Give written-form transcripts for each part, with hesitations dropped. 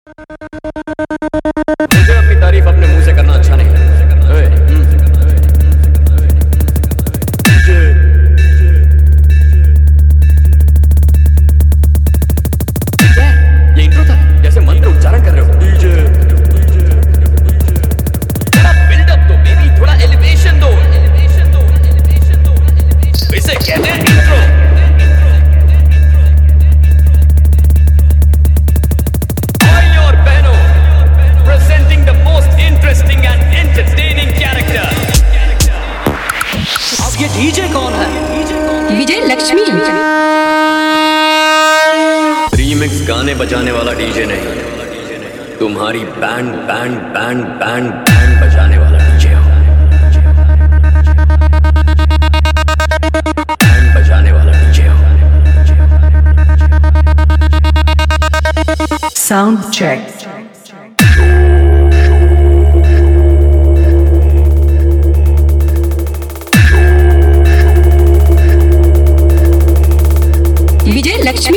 मुझे अपनी तारीफ अपने मुंह से करना अच्छा नहीं लगता। ये इंट्रो था, जैसे मंत्र उच्चारण कर रहे हो। थोड़ा बिल्डअप दो बेबी, थोड़ा एलिवेशन दो। इसे कहते हैं इंट्रो। ये डीजे कौन है? विजय लक्ष्मी। रीमिक्स गाने बजाने वाला डीजे नहीं, तुम्हारी band band band band band बजाने वाला डीजे हो। बैंड बजाने वाला डीजे हो। Sound check. विजय लक्ष्मी।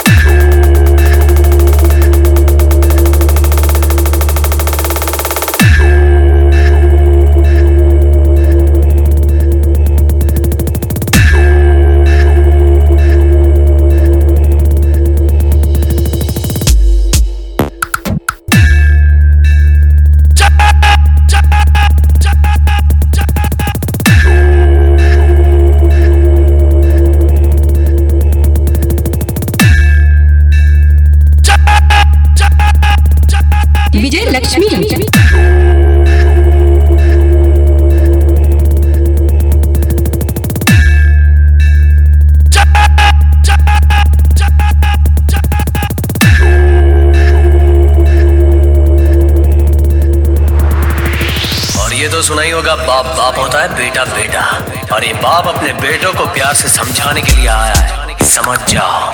विजय लक्ष्मी। और ये तो सुना ही होगा, बाप बाप होता है, बेटा बेटा। और ये बाप अपने बेटों को प्यार से समझाने के लिए आया है, समझ जाओ।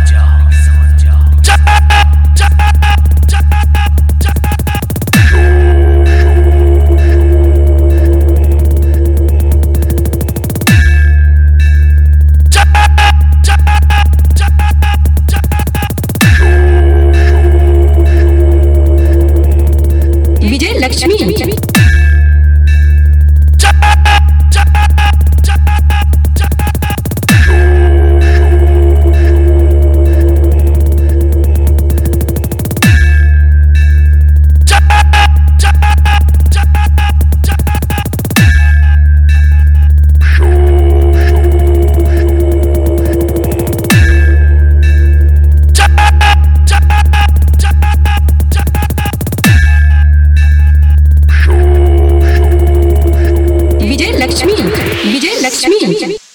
विजय लक्ष्मी। विजय लक्ष्मी। विजय लक्ष्मी।